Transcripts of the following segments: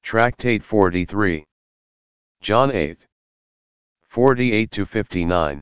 Tractate 43. John 8. 48-59.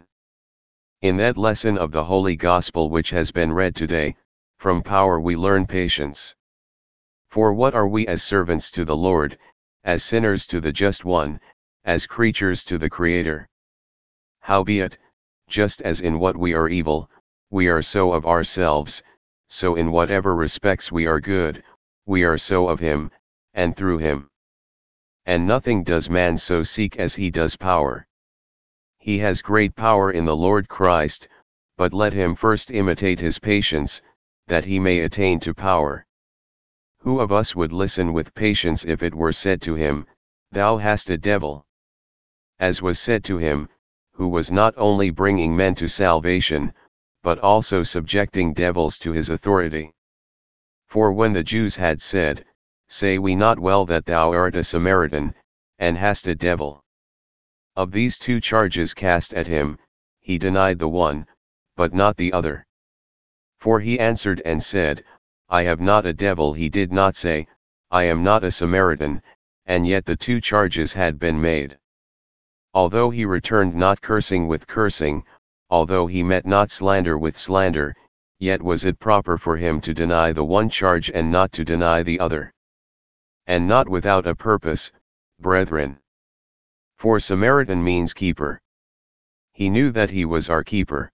In that lesson of the Holy Gospel which has been read today, from power we learn patience. For what are we as servants to the Lord, as sinners to the Just One, as creatures to the Creator? Howbeit, just as in what we are evil, we are so of ourselves, so in whatever respects we are good, we are so of Him, and through Him. And nothing does man so seek as he does power. He has great power in the Lord Christ, but let him first imitate His patience, that he may attain to power. Who of us would listen with patience if it were said to him, "Thou hast a devil"? As was said to him, who was not only bringing men to salvation, but also subjecting devils to his authority. For when the Jews had said, "Say we not well that thou art a Samaritan, and hast a devil?" Of these two charges cast at him, he denied the one, but not the other. For he answered and said, "I have not a devil." He did not say, "I am not a Samaritan," and yet the two charges had been made. Although he returned not cursing with cursing, although he met not slander with slander, yet was it proper for him to deny the one charge and not to deny the other. And not without a purpose, brethren. For Samaritan means keeper. He knew that he was our keeper.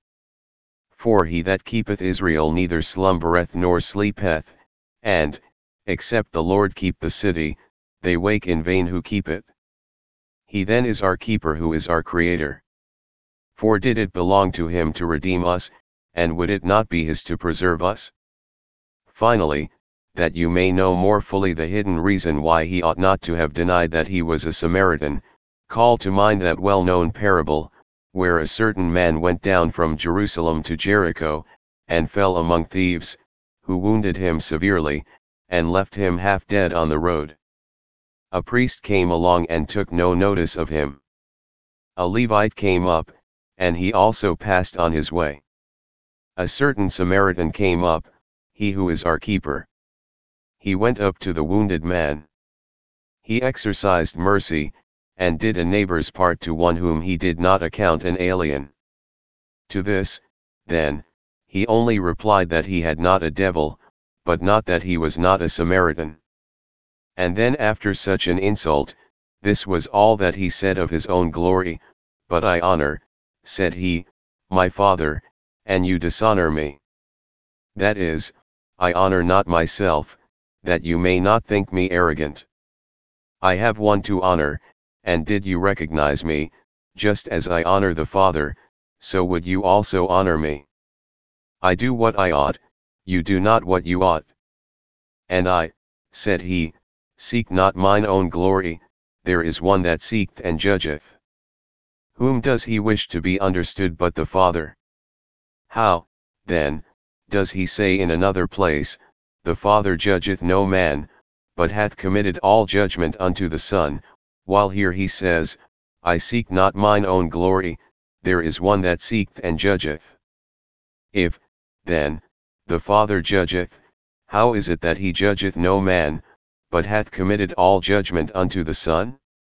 For he that keepeth Israel neither slumbereth nor sleepeth, and, except the Lord keep the city, they wake in vain who keep it. He then is our keeper who is our Creator. For did it belong to Him to redeem us, and would it not be His to preserve us? Finally, that you may know more fully the hidden reason why he ought not to have denied that he was a Samaritan, call to mind that well-known parable, where a certain man went down from Jerusalem to Jericho, and fell among thieves, who wounded him severely, and left him half dead on the road. A priest came along and took no notice of him. A Levite came up, and he also passed on his way. A certain Samaritan came up, he who is our keeper. He went up to the wounded man. He exercised mercy, and did a neighbor's part to one whom he did not account an alien. To this, then, he only replied that he had not a devil, but not that he was not a Samaritan. And then after such an insult, this was all that he said of his own glory, "But I honor," said he, "my Father, and you dishonor me. That is, I honor not myself, that you may not think me arrogant. I have one to honor, and did you recognize me, just as I honor the Father, so would you also honor me. I do what I ought, you do not what you ought. And I," said he, "seek not mine own glory, there is one that seeketh and judgeth. Whom does he wish to be understood but the Father? How, then, does he say in another place, the Father judgeth no man, but hath committed all judgment unto the Son, while here he says, I seek not mine own glory, there is one that seeketh and judgeth? If, then, the Father judgeth, how is it that he judgeth no man, but hath committed all judgment unto the Son?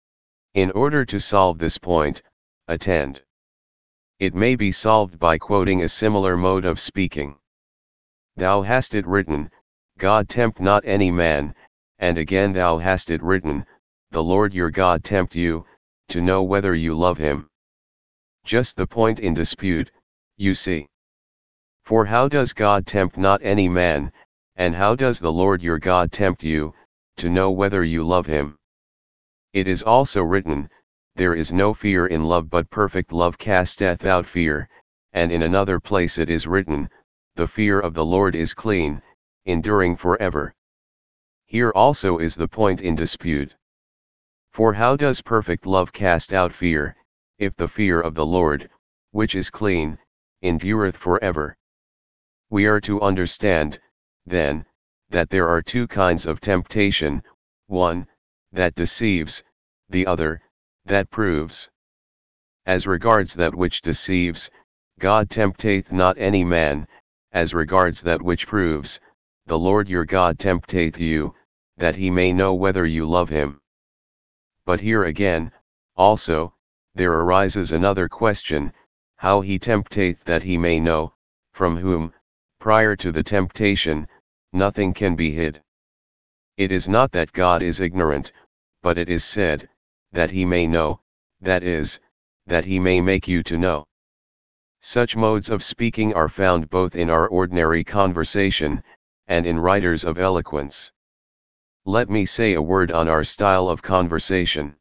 In order to solve this point, attend. It may be solved by quoting a similar mode of speaking. Thou hast it written, God tempt not any man, and again thou hast it written, the Lord your God tempt you, to know whether you love Him. Just the point in dispute, you see. For how does God tempt not any man, and how does the Lord your God tempt you, to know whether you love Him? It is also written, there is no fear in love but perfect love casteth out fear, and in another place it is written, the fear of the Lord is clean, enduring forever. Here also is the point in dispute. For how does perfect love cast out fear, if the fear of the Lord, which is clean, endureth forever? We are to understand, then, that there are two kinds of temptation, one, that deceives, the other, that proves. As regards that which deceives, God tempteth not any man, as regards that which proves, the Lord your God tempteth you, that he may know whether you love him. But here again, also, there arises another question, how he tempteth that he may know, from whom, prior to the temptation, nothing can be hid. It is not that God is ignorant, but it is said, that he may know, that is, that he may make you to know. Such modes of speaking are found both in our ordinary conversation, and in writers of eloquence. Let me say a word on our style of conversation.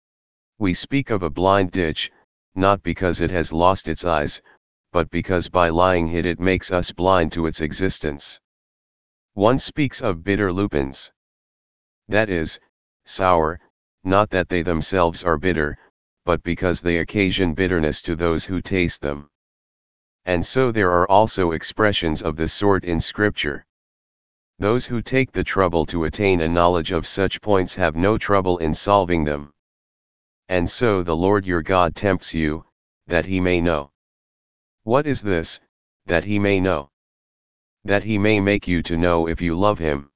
We speak of a blind ditch, not because it has lost its eyes, but because by lying hid it makes us blind to its existence. One speaks of bitter lupins. That is, sour, not that they themselves are bitter, but because they occasion bitterness to those who taste them. And so there are also expressions of this sort in Scripture. Those who take the trouble to attain a knowledge of such points have no trouble in solving them. And so the Lord your God tempts you, that he may know. What is this, that he may know? That he may make you to know if you love him.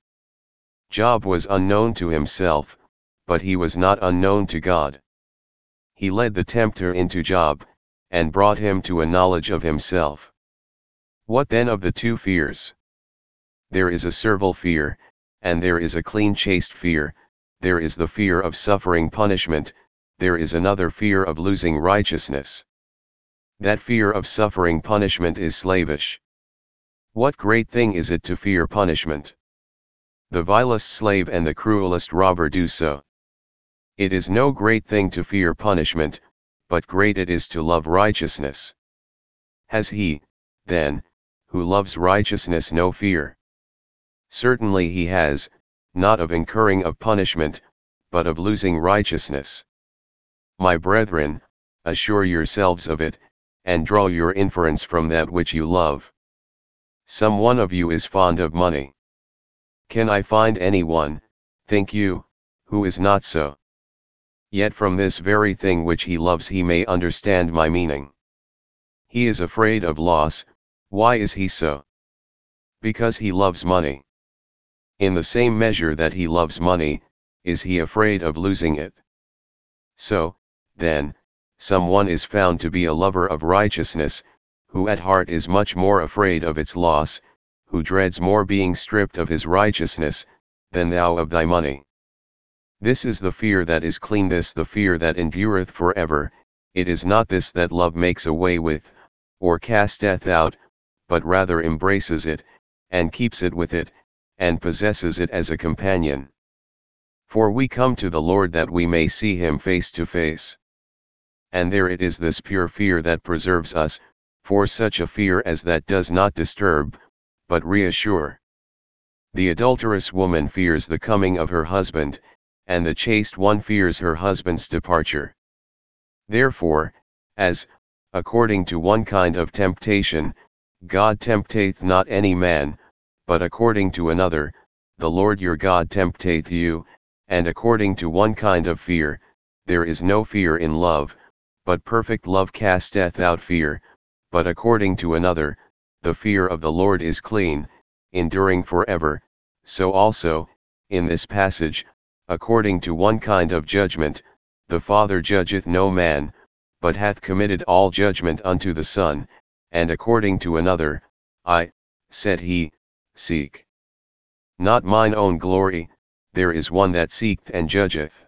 Job was unknown to himself, but he was not unknown to God. He led the tempter into Job, and brought him to a knowledge of himself. What then of the two fears? There is a servile fear, and there is a clean chaste fear, there is the fear of suffering punishment, there is another fear of losing righteousness. That fear of suffering punishment is slavish. What great thing is it to fear punishment? The vilest slave and the cruelest robber do so. It is no great thing to fear punishment, but great it is to love righteousness. Has he, then, who loves righteousness no fear? Certainly he has, not of incurring of punishment, but of losing righteousness. My brethren, assure yourselves of it, and draw your inference from that which you love. Some one of you is fond of money. Can I find any one, think you, who is not so? Yet from this very thing which he loves he may understand my meaning. He is afraid of loss. Why is he so? Because he loves money. In the same measure that he loves money, is he afraid of losing it. So, then, someone is found to be a lover of righteousness, who at heart is much more afraid of its loss, who dreads more being stripped of his righteousness, than thou of thy money. This is the fear that is clean, this the fear that endureth forever. It is not this that love makes away with, or casteth out, but rather embraces it, and keeps it with it, and possesses it as a companion. For we come to the Lord that we may see him face to face. And there it is this pure fear that preserves us, for such a fear as that does not disturb, but reassure. The adulterous woman fears the coming of her husband, and the chaste one fears her husband's departure. Therefore, as, according to one kind of temptation, God tempteth not any man, but according to another, the Lord your God tempteth you, and according to one kind of fear, there is no fear in love, but perfect love casteth out fear, but according to another, the fear of the Lord is clean, enduring forever. So also, in this passage, according to one kind of judgment, the Father judgeth no man, but hath committed all judgment unto the Son, and according to another, I, said he, seek not mine own glory, there is one that seeketh and judgeth.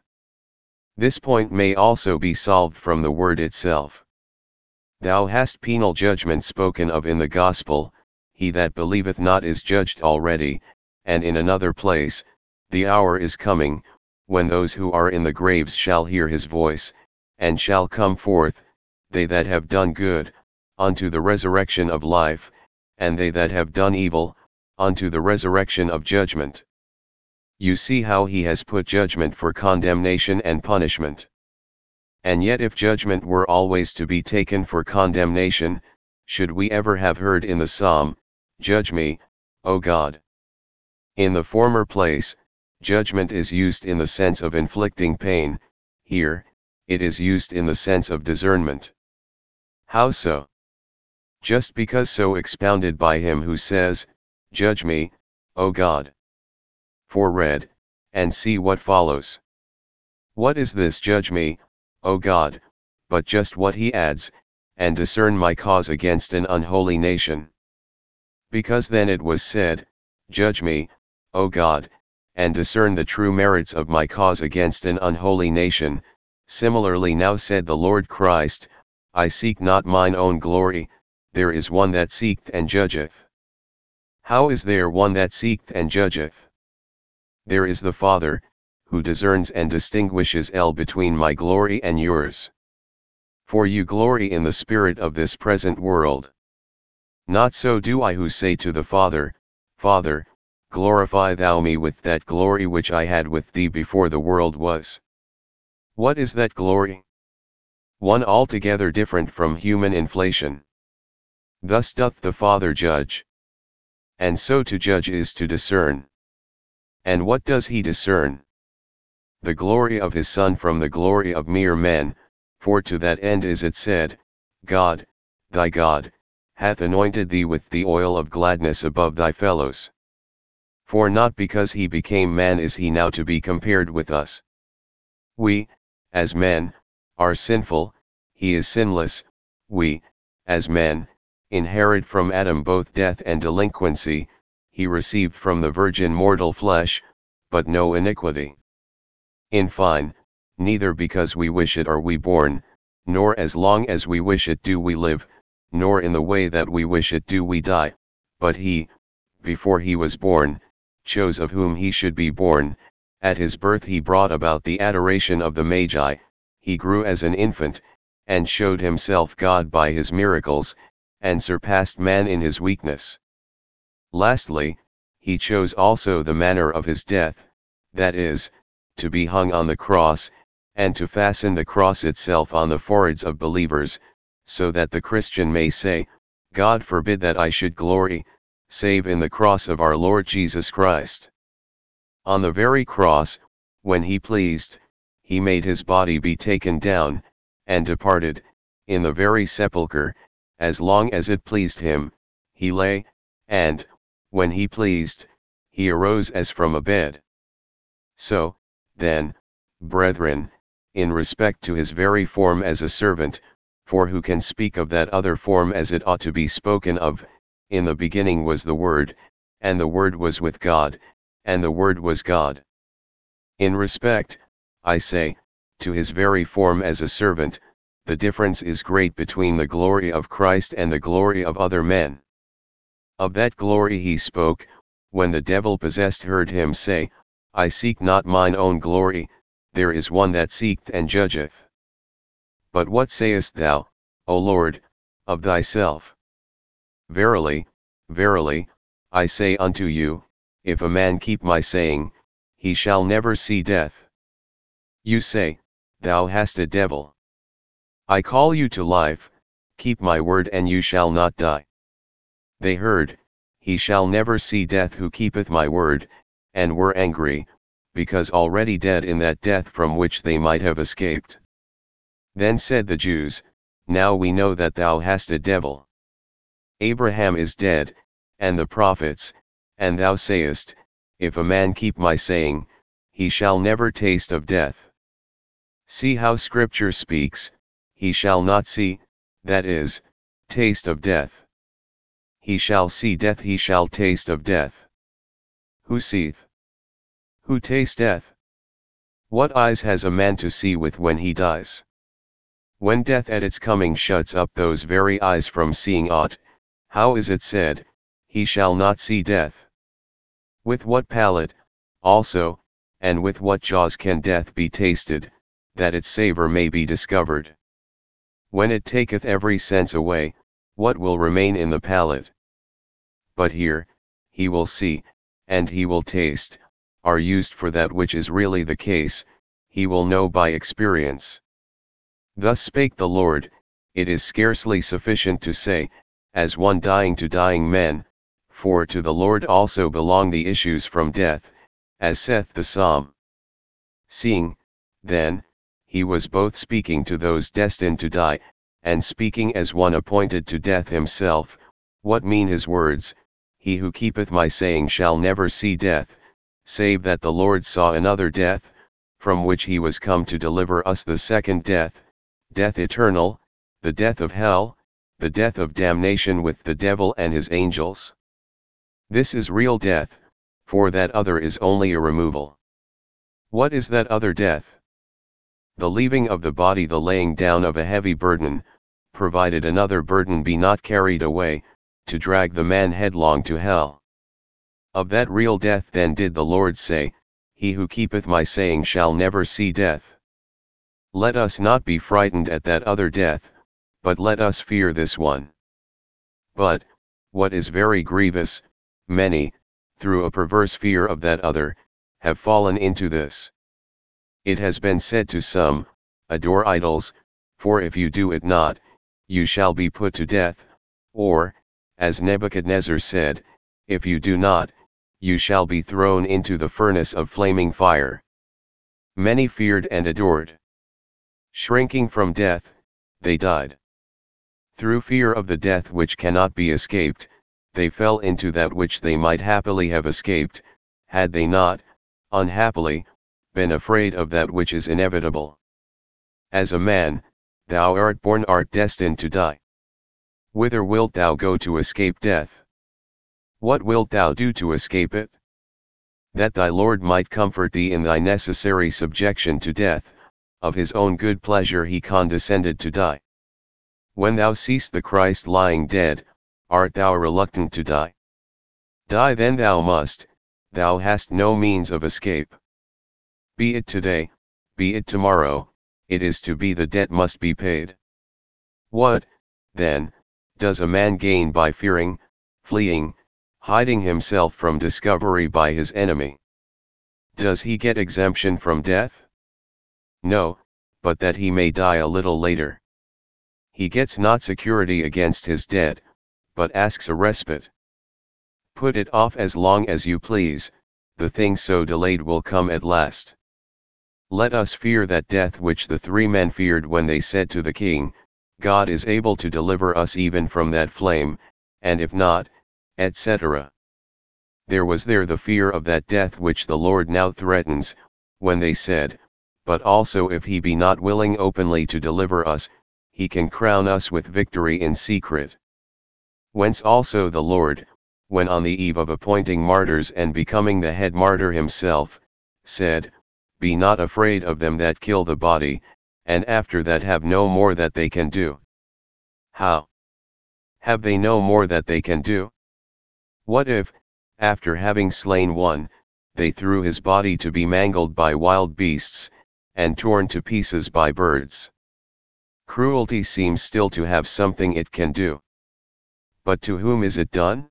This point may also be solved from the word itself. Thou hast penal judgment spoken of in the Gospel, he that believeth not is judged already, and in another place, the hour is coming, when those who are in the graves shall hear his voice, and shall come forth, they that have done good, unto the resurrection of life, and they that have done evil, unto the resurrection of judgment. You see how he has put judgment for condemnation and punishment. And yet if judgment were always to be taken for condemnation, should we ever have heard in the psalm, Judge me, O God? In the former place, judgment is used in the sense of inflicting pain, here, it is used in the sense of discernment. How so? Just because so expounded by him who says, Judge me, O God. For read, and see what follows. What is this? Judge me, O God, but just what he adds, and discern my cause against an unholy nation. Because then it was said, Judge me, O God, and discern the true merits of my cause against an unholy nation. Similarly now said the Lord Christ, I seek not mine own glory, there is one that seeketh and judgeth. How is there one that seeketh and judgeth? There is the Father, who discerns and distinguishes between my glory and yours. For you glory in the spirit of this present world. Not so do I, who say to the Father, Father, glorify thou me with that glory which I had with thee before the world was. What is that glory? One altogether different from human inflation. Thus doth the Father judge. And so to judge is to discern. And what does he discern? The glory of his Son from the glory of mere men, for to that end is it said, God, thy God, hath anointed thee with the oil of gladness above thy fellows. For not because he became man is he now to be compared with us. We, as men, are sinful, he is sinless. We, as men, inherit from Adam both death and delinquency, he received from the Virgin mortal flesh, but no iniquity. In fine, neither because we wish it are we born, nor as long as we wish it do we live, nor in the way that we wish it do we die, but he, before he was born, chose of whom he should be born. At his birth he brought about the adoration of the Magi, he grew as an infant, and showed himself God by his miracles, and surpassed man in his weakness. Lastly, he chose also the manner of his death, that is, to be hung on the cross, and to fasten the cross itself on the foreheads of believers, so that the Christian may say, God forbid that I should glory, save in the cross of our Lord Jesus Christ. On the very cross, when he pleased, he made his body be taken down, and departed, in the very sepulchre, as long as it pleased him, he lay, and, when he pleased, he arose as from a bed. So, then, brethren, in respect to his very form as a servant, for who can speak of that other form as it ought to be spoken of, in the beginning was the Word, and the Word was with God, and the Word was God. In respect, I say, to his very form as a servant, the difference is great between the glory of Christ and the glory of other men. Of that glory he spoke, when the devil-possessed heard him say, I seek not mine own glory, there is one that seeketh and judgeth. But what sayest thou, O Lord, of thyself? Verily, verily, I say unto you, if a man keep my saying, he shall never see death. You say, thou hast a devil. I call you to life, keep my word and you shall not die. They heard, he shall never see death who keepeth my word, and were angry, because already dead in that death from which they might have escaped. Then said the Jews, now we know that thou hast a devil. Abraham is dead, and the prophets, and thou sayest, if a man keep my saying, he shall never taste of death. See how Scripture speaks, he shall not see, that is, taste of death. He shall see death, he shall taste of death. Who seeth? Who tasteth? What eyes has a man to see with when he dies? When death at its coming shuts up those very eyes from seeing aught, how is it said, he shall not see death? With what palate, also, and with what jaws can death be tasted, that its savour may be discovered? When it taketh every sense away, what will remain in the palate? But here, he will see, and he will taste, are used for that which is really the case, he will know by experience. Thus spake the Lord, it is scarcely sufficient to say, as one dying to dying men, for to the Lord also belong the issues from death, as saith the Psalm. Seeing, then, he was both speaking to those destined to die, and speaking as one appointed to death himself, what mean his words, he who keepeth my saying shall never see death, save that the Lord saw another death, from which he was come to deliver us, the second death, death eternal, the death of hell, the death of damnation with the devil and his angels. This is real death, for that other is only a removal. What is that other death? The leaving of the body, the laying down of a heavy burden, provided another burden be not carried away, to drag the man headlong to hell. Of that real death then did the Lord say, He who keepeth my saying shall never see death. Let us not be frightened at that other death, but let us fear this one. But, what is very grievous, many, through a perverse fear of that other, have fallen into this. It has been said to some, Adore idols, for if you do it not, you shall be put to death, or, as Nebuchadnezzar said, if you do not, you shall be thrown into the furnace of flaming fire. Many feared and adored. Shrinking from death, they died. Through fear of the death which cannot be escaped, they fell into that which they might happily have escaped, had they not, unhappily, been afraid of that which is inevitable. As a man, thou art born, art destined to die. Whither wilt thou go to escape death? What wilt thou do to escape it? That thy Lord might comfort thee in thy necessary subjection to death, of his own good pleasure he condescended to die. When thou seest the Christ lying dead, art thou reluctant to die? Die then thou must, thou hast no means of escape. Be it today, be it tomorrow, it is to be, the debt must be paid. What, then, does a man gain by fearing, fleeing, hiding himself from discovery by his enemy? Does he get exemption from death? No, but that he may die a little later. He gets not security against his debt, but asks a respite. Put it off as long as you please, the thing so delayed will come at last. Let us fear that death which the three men feared when they said to the king, God is able to deliver us even from that flame, and if not, etc. There was there the fear of that death which the Lord now threatens, when they said, but also if he be not willing openly to deliver us, he can crown us with victory in secret. Whence also the Lord, when on the eve of appointing martyrs and becoming the head martyr himself, said, Be not afraid of them that kill the body, and after that have no more that they can do. How? Have they no more that they can do? What if, after having slain one, they threw his body to be mangled by wild beasts, and torn to pieces by birds? Cruelty seems still to have something it can do. But to whom is it done?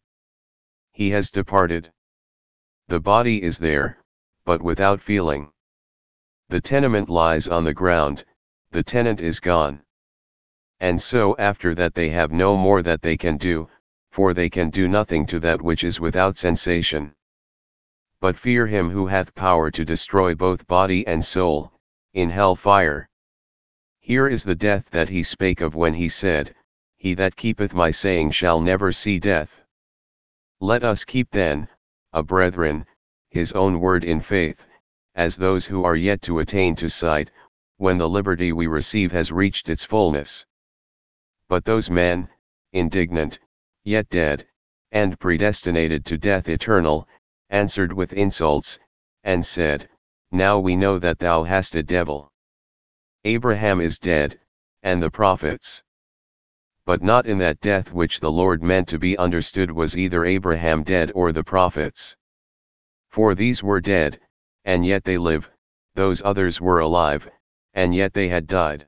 He has departed. The body is there, but without feeling. The tenement lies on the ground, the tenant is gone. And so after that they have no more that they can do, for they can do nothing to that which is without sensation. But fear him who hath power to destroy both body and soul, in hell fire. Here is the death that he spake of when he said, He that keepeth my saying shall never see death. Let us keep then, brethren, his own word in faith, as those who are yet to attain to sight, when the liberty we receive has reached its fullness. But those men, indignant, yet dead, and predestinated to death eternal, answered with insults, and said, Now we know that thou hast a devil. Abraham is dead, and the prophets. But not in that death which the Lord meant to be understood was either Abraham dead or the prophets. For these were dead, and yet they live, those others were alive, and yet they had died.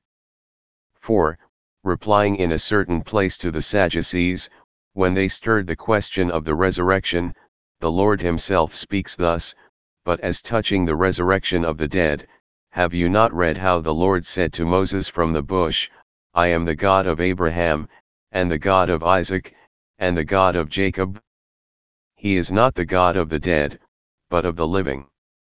For, replying in a certain place to the Sadducees, when they stirred the question of the resurrection, the Lord himself speaks thus, But as touching the resurrection of the dead, have you not read how the Lord said to Moses from the bush, I am the God of Abraham, and the God of Isaac, and the God of Jacob? He is not the God of the dead, but of the living.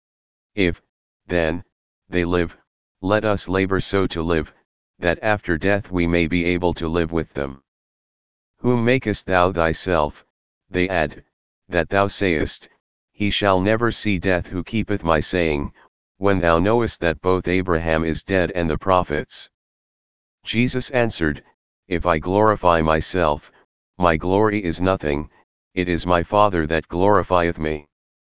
If, then, they live, let us labor so to live, that after death we may be able to live with them. Whom makest thou thyself, they add, that thou sayest, he shall never see death who keepeth my saying, when thou knowest that both Abraham is dead and the prophets. Jesus answered, If I glorify myself, my glory is nothing, it is my Father that glorifieth me.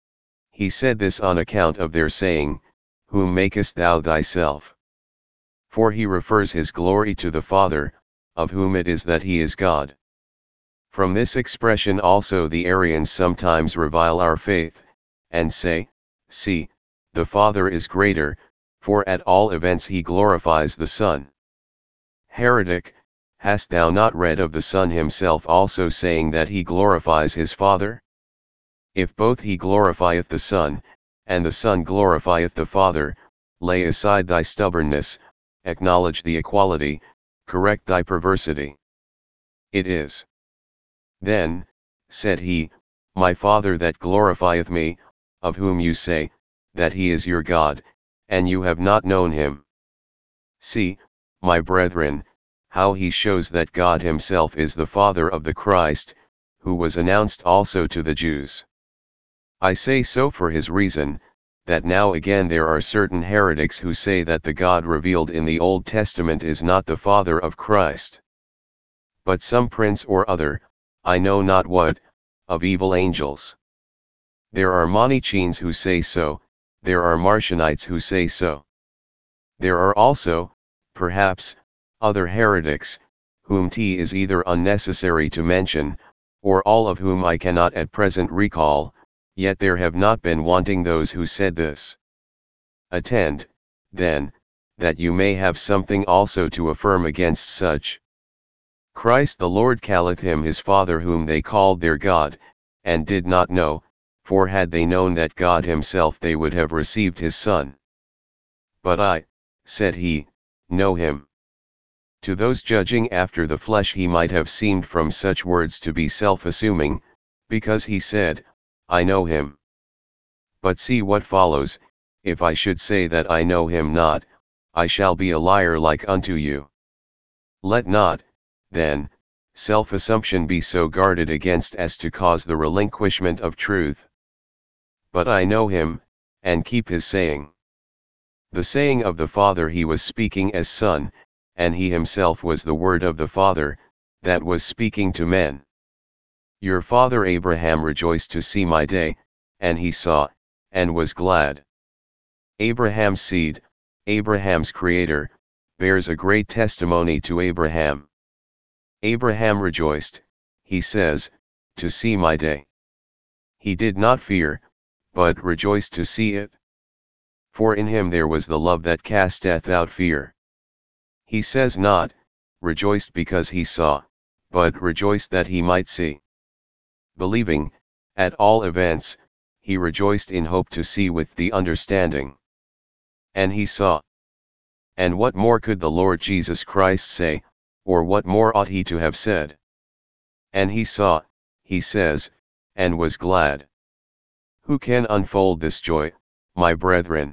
He said this on account of their saying, Whom makest thou thyself? For he refers his glory to the Father, of whom it is that he is God. From this expression also the Arians sometimes revile our faith, and say, See, the Father is greater, for at all events he glorifies the Son. Heretic, hast thou not read of the Son himself also saying that he glorifies his Father? If both he glorifieth the Son, and the Son glorifieth the Father, lay aside thy stubbornness, acknowledge the equality, correct thy perversity. It is. Then, said he, my Father that glorifieth me, of whom you say, that he is your God, and you have not known him. See, my brethren, how he shows that God himself is the Father of the Christ, who was announced also to the Jews. I say so for his reason, that now again there are certain heretics who say that the God revealed in the Old Testament is not the Father of Christ, but some prince or other, I know not what, of evil angels. There are Manicheans who say so, there are Marcionites who say so. There are also, perhaps, other heretics, whom 'tis either unnecessary to mention, or all of whom I cannot at present recall, yet there have not been wanting those who said this. Attend, then, that you may have something also to affirm against such. Christ the Lord calleth him his Father whom they called their God, and did not know, for had they known that God himself they would have received his Son. But I, said he, know him. To those judging after the flesh he might have seemed from such words to be self-assuming, because he said, I know him. But see what follows, if I should say that I know him not, I shall be a liar like unto you. Let not, then, self-assumption be so guarded against as to cause the relinquishment of truth. But I know him, and keep his saying. The saying of the Father he was speaking as Son, and he himself was the Word of the Father, that was speaking to men. Your father Abraham rejoiced to see my day, and he saw, and was glad. Abraham's seed, Abraham's creator, bears a great testimony to Abraham. Abraham rejoiced, he says, to see my day. He did not fear, but rejoiced to see it. For in him there was the love that casteth out fear. He says not, rejoiced because he saw, but rejoiced that he might see. Believing, at all events, he rejoiced in hope to see with the understanding. And he saw. And what more could the Lord Jesus Christ say, or what more ought he to have said? And he saw, he says, and was glad. Who can unfold this joy, my brethren?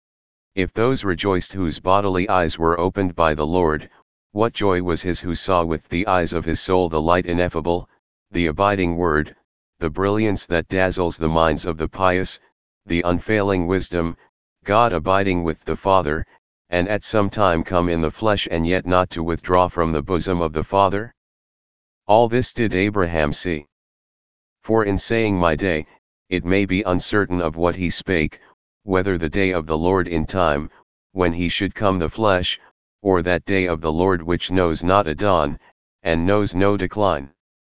If those rejoiced whose bodily eyes were opened by the Lord, what joy was his who saw with the eyes of his soul the light ineffable, the abiding word, the brilliance that dazzles the minds of the pious, the unfailing wisdom, God abiding with the Father, and at some time come in the flesh and yet not to withdraw from the bosom of the Father? All this did Abraham see. For in saying my day, it may be uncertain of what he spake, whether the day of the Lord in time, when he should come the flesh, or that day of the Lord which knows not a dawn, and knows no decline.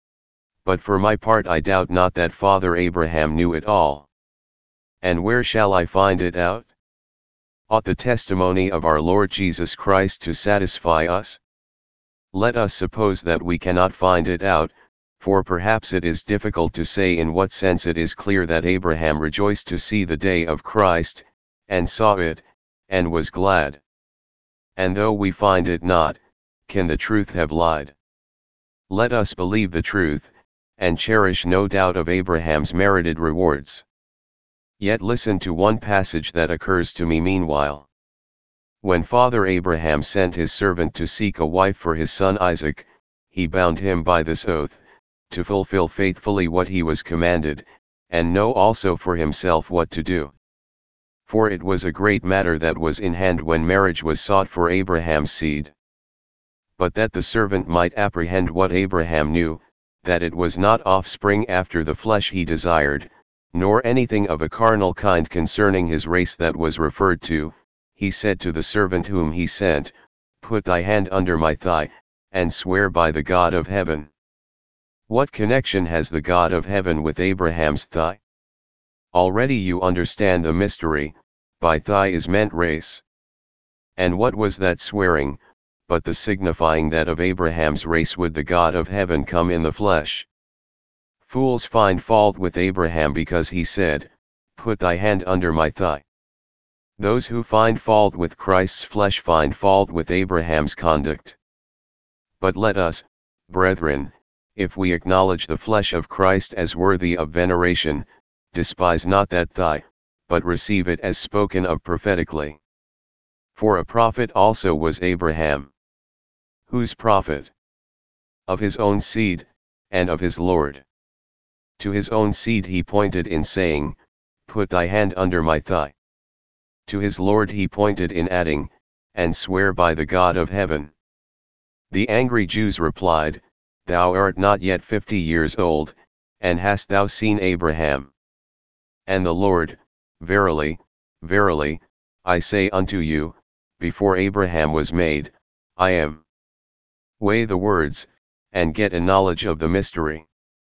But for my part I doubt not that Father Abraham knew it all. And where shall I find it out? Ought the testimony of our Lord Jesus Christ to satisfy us? Let us suppose that we cannot find it out, for perhaps it is difficult to say in what sense it is clear that Abraham rejoiced to see the day of Christ, and saw it, and was glad. And though we find it not, can the truth have lied? Let us believe the truth, and cherish no doubt of Abraham's merited rewards. Yet listen to one passage that occurs to me meanwhile. When Father Abraham sent his servant to seek a wife for his son Isaac, he bound him by this oath, to fulfill faithfully what he was commanded, and know also for himself what to do. For it was a great matter that was in hand when marriage was sought for Abraham's seed. But that the servant might apprehend what Abraham knew, that it was not offspring after the flesh he desired, nor anything of a carnal kind concerning his race that was referred to, he said to the servant whom he sent, Put thy hand under my thigh, and swear by the God of heaven. What connection has the God of heaven with Abraham's thigh? Already you understand the mystery, by thigh is meant race. And what was that swearing, but the signifying that of Abraham's race would the God of heaven come in the flesh? Fools find fault with Abraham because he said, Put thy hand under my thigh. Those who find fault with Christ's flesh find fault with Abraham's conduct. But let us, brethren, if we acknowledge the flesh of Christ as worthy of veneration, despise not that thigh, but receive it as spoken of prophetically. For a prophet also was Abraham. Whose prophet? Of his own seed, and of his Lord. To his own seed he pointed in saying, Put thy hand under my thigh. To his Lord he pointed in adding, And swear by the God of heaven. The angry Jews replied, Thou art not yet 50 years old, and hast thou seen Abraham? And the Lord, Verily, verily, I say unto you, before Abraham was made, I am. Weigh the words, and get a knowledge of the mystery.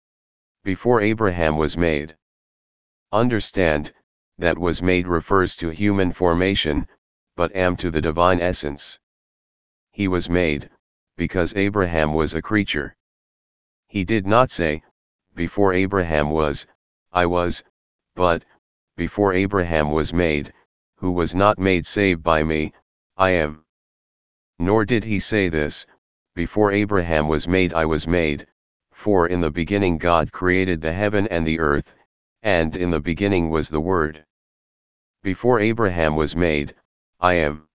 Before Abraham was made. Understand, that was made refers to human formation, but am to the divine essence. He was made, because Abraham was a creature. He did not say, before Abraham was, I was, but, before Abraham was made, who was not made save by me, I am. Nor did he say this, before Abraham was made I was made, for in the beginning God created the heaven and the earth, and in the beginning was the Word. Before Abraham was made, I am.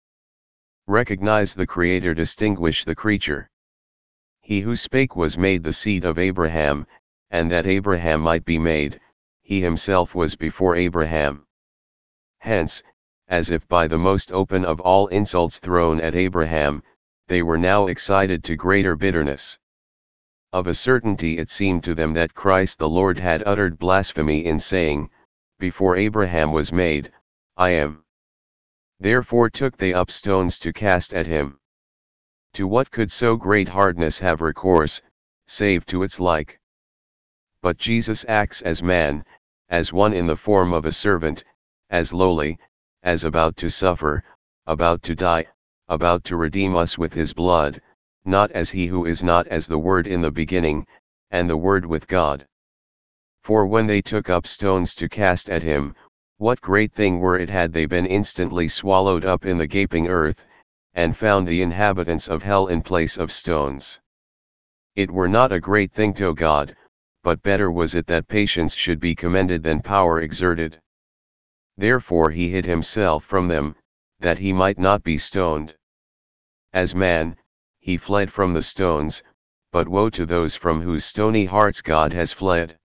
Recognize the Creator, distinguish the creature. He who spake was made the seed of Abraham, and that Abraham might be made, he himself was before Abraham. Hence, as if by the most open of all insults thrown at Abraham, they were now excited to greater bitterness. Of a certainty it seemed to them that Christ the Lord had uttered blasphemy in saying, Before Abraham was made, I am. Therefore took they up stones to cast at him. To what could so great hardness have recourse, save to its like? But Jesus acts as man, as one in the form of a servant, as lowly, as about to suffer, about to die, about to redeem us with his blood, not as he who is not, as the Word in the beginning, and the Word with God. For when they took up stones to cast at him, what great thing were it had they been instantly swallowed up in the gaping earth, and found the inhabitants of hell in place of stones. It were not a great thing to God, but better was it that patience should be commended than power exerted. Therefore he hid himself from them, that he might not be stoned. As man, he fled from the stones, but woe to those from whose stony hearts God has fled.